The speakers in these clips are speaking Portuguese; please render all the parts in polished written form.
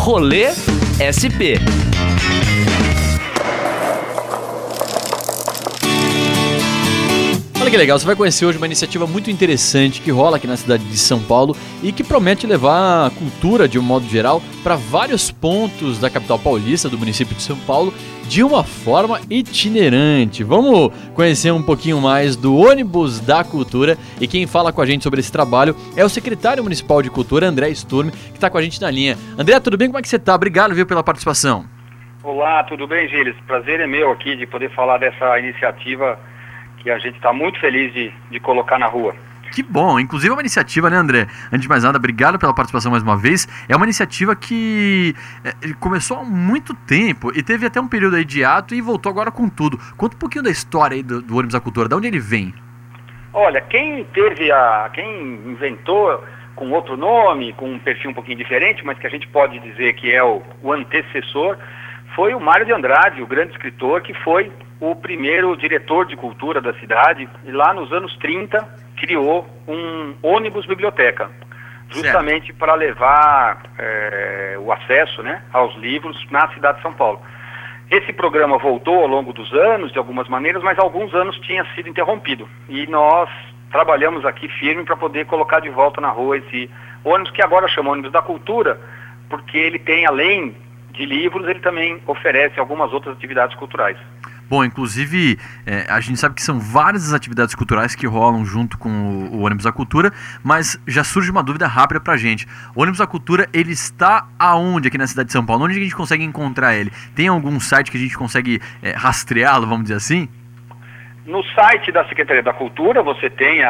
Rolê SP. Olha que legal, você vai conhecer hoje uma iniciativa muito interessante que rola aqui na cidade de São Paulo e que promete levar a cultura, de um modo geral, para vários pontos da capital paulista, do município de São Paulo, de uma forma itinerante. Vamos conhecer um pouquinho mais do Ônibus da Cultura, e quem fala com a gente sobre esse trabalho é o secretário municipal de cultura, André Sturm, que está com a gente na linha. André, tudo bem? Como é que você está? Obrigado, viu, pela participação. Olá, tudo bem, Gilles? Prazer é meu aqui de poder falar dessa iniciativa que a gente está muito feliz de colocar na rua. Que bom, inclusive é uma iniciativa, né, André? Antes de mais nada, obrigado pela participação mais uma vez. É uma iniciativa que começou há muito tempo e teve até um período aí de ato e voltou agora com tudo. Conta um pouquinho da história aí do Ônibus da Cultura, de onde ele vem? Olha, quem inventou com outro nome, com um perfil um pouquinho diferente, mas que a gente pode dizer que é o antecessor, foi o Mário de Andrade, o grande escritor, que foi o primeiro diretor de cultura da cidade, e lá nos anos 30 criou um ônibus biblioteca, justamente para levar o acesso, né, aos livros na cidade de São Paulo. Esse programa voltou ao longo dos anos, de algumas maneiras, mas alguns anos tinha sido interrompido. E nós trabalhamos aqui firme para poder colocar de volta na rua esse ônibus, que agora chama Ônibus da Cultura, porque ele tem, além de livros, ele também oferece algumas outras atividades culturais. Bom, inclusive, a gente sabe que são várias as atividades culturais que rolam junto com o Ônibus da Cultura, mas já surge uma dúvida rápida pra gente. O Ônibus da Cultura, ele está aonde aqui na cidade de São Paulo? Onde a gente consegue encontrar ele? Tem algum site que a gente consegue rastreá-lo, vamos dizer assim? No site da Secretaria da Cultura você tem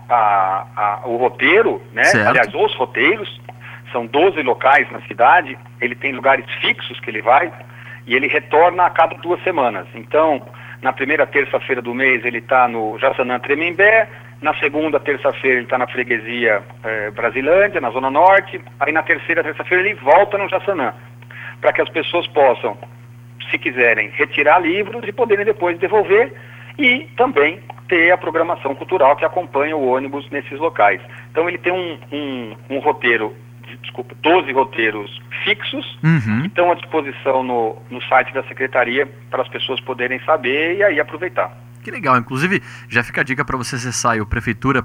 o roteiro, né? Certo. Aliás, os roteiros, são 12 locais na cidade, ele tem lugares fixos que ele vai, e ele retorna a cada 2 semanas. Então, na primeira terça-feira do mês ele está no Jaçanã Tremembé, na segunda terça-feira ele está na freguesia Brasilândia, na Zona Norte, aí na terceira terça-feira ele volta no Jaçanã, para que as pessoas possam, se quiserem, retirar livros e poderem depois devolver, e também ter a programação cultural que acompanha o ônibus nesses locais. Então ele tem um roteiro, 12 roteiros fixos, que estão à disposição no site da Secretaria para as pessoas poderem saber e aí aproveitar. Que legal, inclusive já fica a dica para você acessar o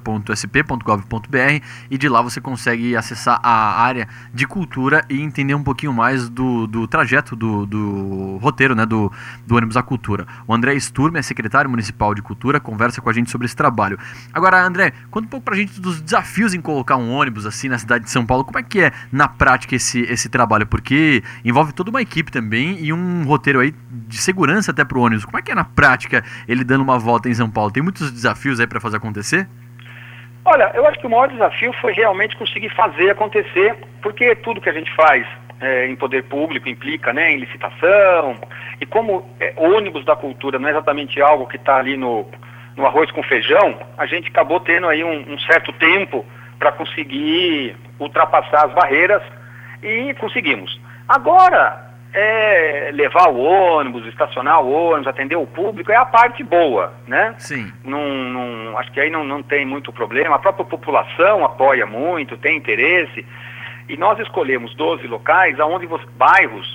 prefeitura.sp.gov.br e de lá você consegue acessar a área de cultura e entender um pouquinho mais do trajeto do roteiro, né, do Ônibus da Cultura. O André Sturm é secretário municipal de cultura, conversa com a gente sobre esse trabalho. Agora, André, conta um pouco pra gente dos desafios em colocar um ônibus assim na cidade de São Paulo. Como é que é na prática esse trabalho? Porque envolve toda uma equipe também e um roteiro aí de segurança até pro ônibus. Como é que é na prática ele dando uma volta em São Paulo? Tem muitos desafios aí para fazer acontecer? Olha, eu acho que o maior desafio foi realmente conseguir fazer acontecer, porque tudo que a gente faz em poder público implica, né, em licitação, e como ônibus da cultura não é exatamente algo que está ali no arroz com feijão, a gente acabou tendo aí um certo tempo para conseguir ultrapassar as barreiras e conseguimos. Agora, levar o ônibus, estacionar o ônibus, atender o público é a parte boa, né? Sim. Acho que aí não tem muito problema. A própria população apoia muito, tem interesse. E nós escolhemos 12 locais, bairros,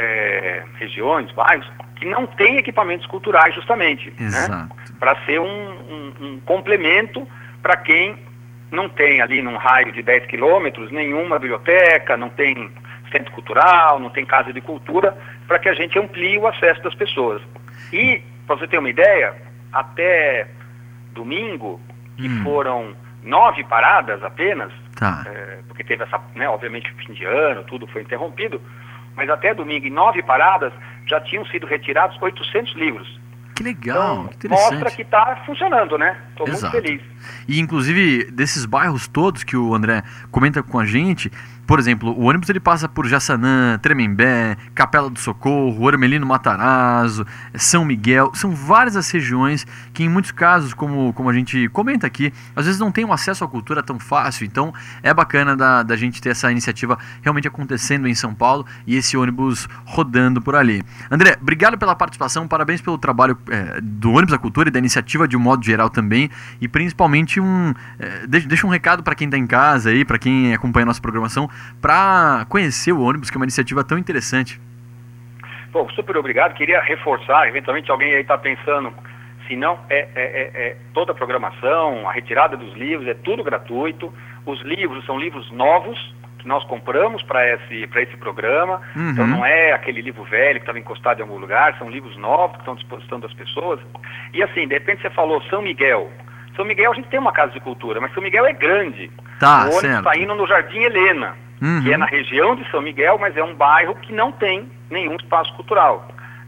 regiões, bairros, que não têm equipamentos culturais justamente. Exato. Né? Para ser um complemento para quem não tem ali num raio de 10 quilômetros nenhuma biblioteca, não tem centro cultural, não tem casa de cultura, para que a gente amplie o acesso das pessoas. E, para você ter uma ideia, até domingo, que foram 9 paradas apenas, porque teve essa, né, obviamente, fim de ano, tudo foi interrompido, mas até domingo, em 9 paradas, já tinham sido retirados 800 livros. Que legal, então, mostra que está funcionando, né? Estou muito feliz. E, inclusive, desses bairros todos que o André comenta com a gente, por exemplo, o ônibus ele passa por Jaçanã, Tremembé, Capela do Socorro, Ormelino Matarazzo, São Miguel. São várias as regiões que, em muitos casos, como a gente comenta aqui, às vezes não tem um acesso à cultura tão fácil. Então, é bacana da gente ter essa iniciativa realmente acontecendo em São Paulo e esse ônibus rodando por ali. André, obrigado pela participação, parabéns pelo trabalho do ônibus à cultura e da iniciativa de um modo geral também, e principalmente deixa um recado para quem está em casa aí, para quem acompanha a nossa programação, para conhecer o ônibus, que é uma iniciativa tão interessante. Bom, super obrigado. Queria reforçar, eventualmente alguém aí está pensando, se não, toda a programação, a retirada dos livros, é tudo gratuito. Os livros são livros novos que nós compramos para esse programa. Então não é aquele livro velho que estava encostado em algum lugar, são livros novos que estão à disposição das pessoas. E assim, de repente você falou São Miguel. São Miguel a gente tem uma casa de cultura, mas São Miguel é grande. Tá, o ônibus está indo no Jardim Helena, que é na região de São Miguel, mas é um bairro que não tem nenhum espaço cultural.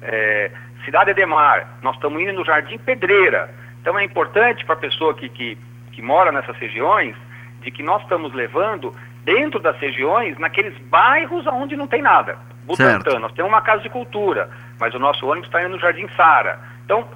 Cidade Ademar, nós estamos indo no Jardim Pedreira. Então é importante para a pessoa que mora nessas regiões, de que nós estamos levando dentro das regiões, naqueles bairros onde não tem nada. Butantã, nós temos uma casa de cultura, mas o nosso ônibus está indo no Jardim Sara. Então,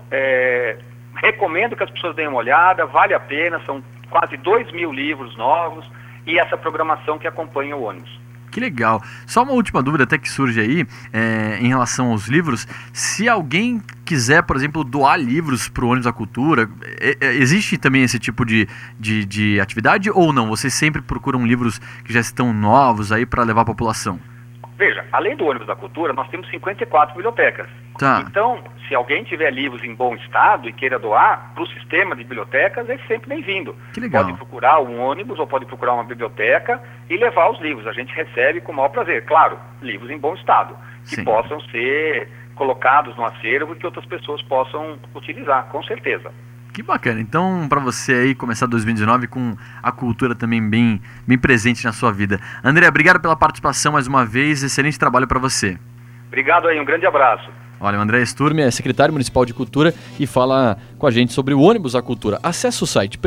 recomendo que as pessoas deem uma olhada, vale a pena, são quase 2.000 livros novos e essa programação que acompanha o ônibus. Que legal. Só uma última dúvida até que surge aí, em relação aos livros. Se alguém quiser, por exemplo, doar livros para o ônibus à cultura, existe também esse tipo de atividade ou não? Vocês sempre procuram livros que já estão novos aí para levar à população? Veja, além do ônibus da cultura, nós temos 54 bibliotecas. Tá. Então, se alguém tiver livros em bom estado e queira doar para o sistema de bibliotecas, é sempre bem-vindo. Que legal. Pode procurar um ônibus ou pode procurar uma biblioteca e levar os livros. A gente recebe com o maior prazer. Claro, livros em bom estado, que possam ser colocados no acervo e que outras pessoas possam utilizar, com certeza. Que bacana. Então, para você aí começar 2019 com a cultura também bem presente na sua vida. André, obrigado pela participação mais uma vez. Excelente trabalho para você. Obrigado aí, um grande abraço. Olha, o André Sturme é secretário municipal de cultura e fala com a gente sobre o ônibus à cultura. Acesse o site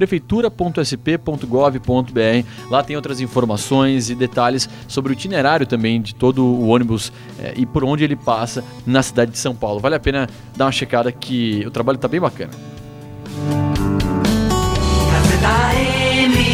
prefeitura.sp.gov.br. Lá tem outras informações e detalhes sobre o itinerário também de todo o ônibus e por onde ele passa na cidade de São Paulo. Vale a pena dar uma checada que o trabalho está bem bacana. Gazeta M